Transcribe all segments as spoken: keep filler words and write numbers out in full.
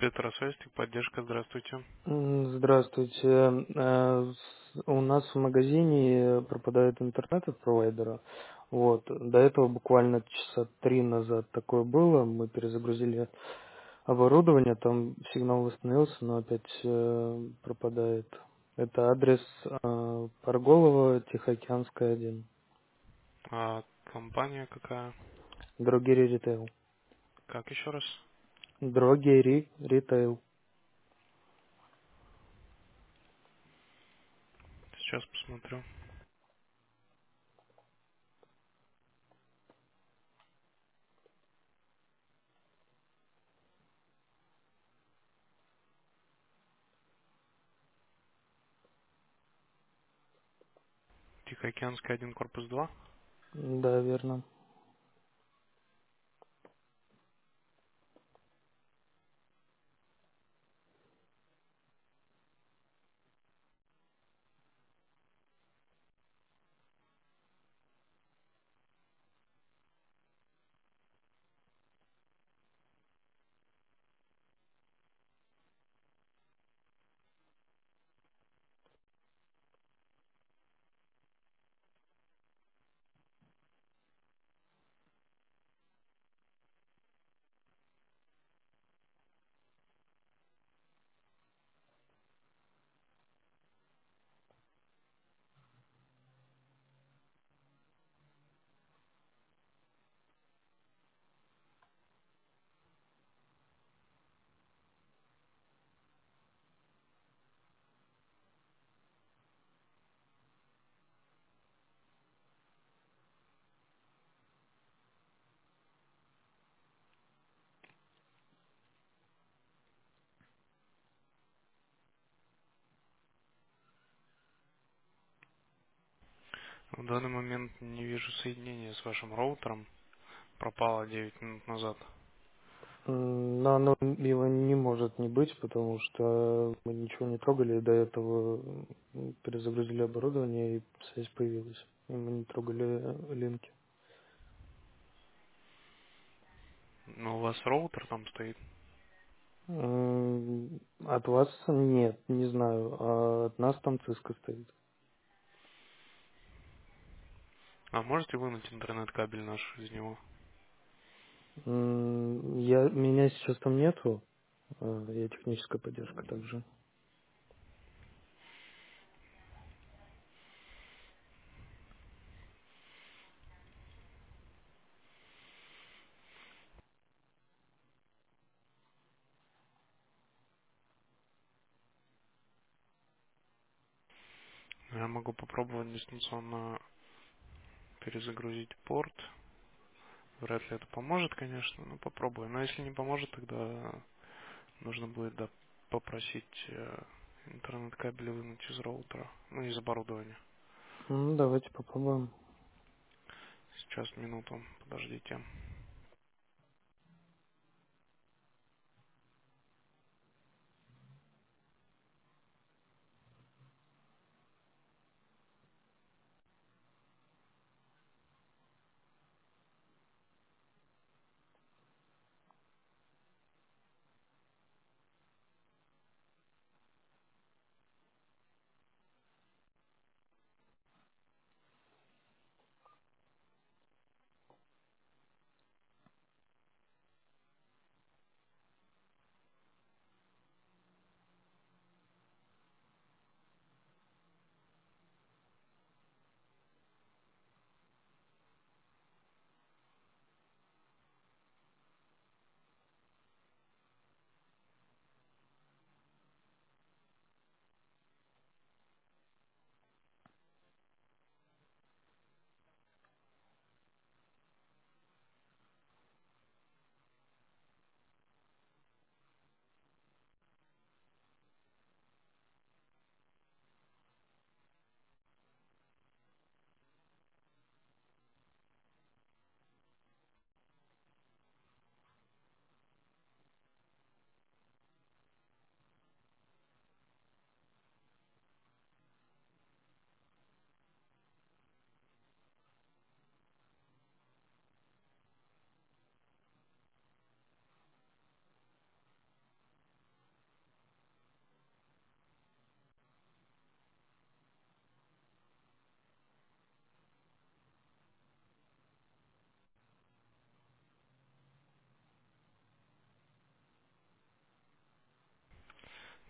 Петросвязь, поддержка, здравствуйте. М, Здравствуйте. Э, с- У нас в магазине пропадает интернет от провайдера. Вот. До этого буквально часа три назад такое было. Мы перезагрузили оборудование, там сигнал восстановился, но опять э, пропадает. Это адрес э, Парголова, Тихоокеанская, один. А компания какая? Дрогери Ритейл. Как еще раз? Дрогери Ритейл. Сейчас посмотрю. Тихоокеанский один, корпус два. Да, верно. В данный момент не вижу соединения с вашим роутером. Пропало девять минут назад. М, Но оно его не может не быть, потому что мы ничего не трогали, и до этого м, перезагрузили оборудование, и связь появилась. И мы не трогали э, линки. Но у вас роутер там стоит. М, От вас нет, не знаю, а от нас там циска стоит. А можете вынуть интернет-кабель наш из него? М, Я, меня сейчас там нету, э, я техническая поддержка также. Я могу попробовать дистанционно перезагрузить порт. Вряд ли это поможет, конечно, но попробую. Но если не поможет, тогда нужно будет да, попросить э, интернет-кабель вынуть из роутера, ну, из оборудования. М, Давайте попробуем. Сейчас, минуту, подождите.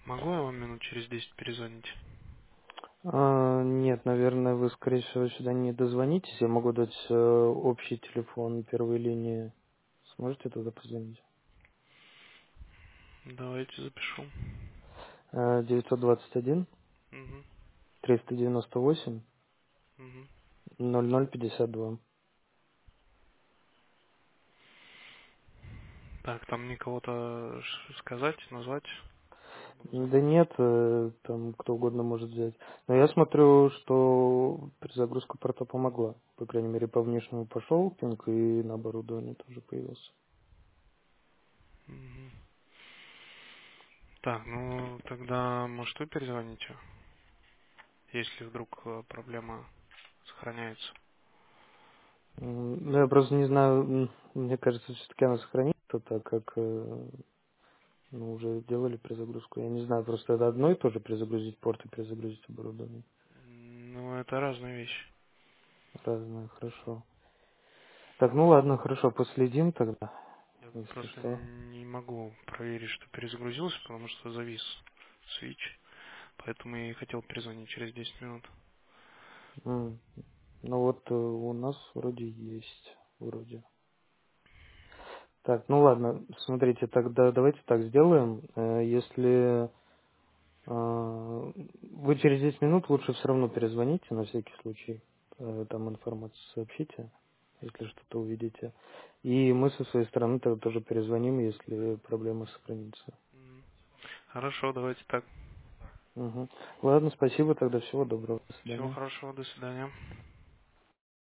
Могу я вам минут через десять перезвонить? А, нет, наверное, вы, скорее всего, сюда не дозвонитесь. Я могу дать э, общий телефон первой линии. Сможете туда позвонить? Давайте запишу. Э, девятьсот двадцать один Угу. триста девяносто восемь Угу. ноль ноль пятьдесят два. Так, там мне кого-то ш- сказать, назвать? Буду Да звонить. нет, э, там кто угодно может взять. Но я смотрю, что перезагрузка порта помогла. По крайней мере, по внешнему пошел пинг, и на оборудовании тоже появился. Мгм. Так, ну тогда, может, вы перезвоните, если вдруг э, проблема сохраняется. М, Ну, я просто не знаю, м, мне кажется, все-таки она сохранится, так как э, ну, уже делали перезагрузку. Я не знаю, просто это одно и то же перезагрузить порт и перезагрузить оборудование. М, Ну, это разные вещи. Разное, хорошо. Так, ну ладно, хорошо, последим тогда, Я если просто что. не могу проверить, что перезагрузился, потому что завис свич. Поэтому я и хотел перезвонить через десять минут. М, Ну вот э, у нас вроде есть, вроде. Так, ну ладно, смотрите, тогда давайте так сделаем. Э, Если э, вы через десять минут лучше все равно перезвоните на всякий случай. Э, Там информацию сообщите, если что-то увидите. И мы со своей стороны тогда тоже перезвоним, если проблема сохранится. М. Хорошо, давайте так. Мгм. Ладно, спасибо тогда, всего доброго, до Всего свидания. хорошего, до свидания.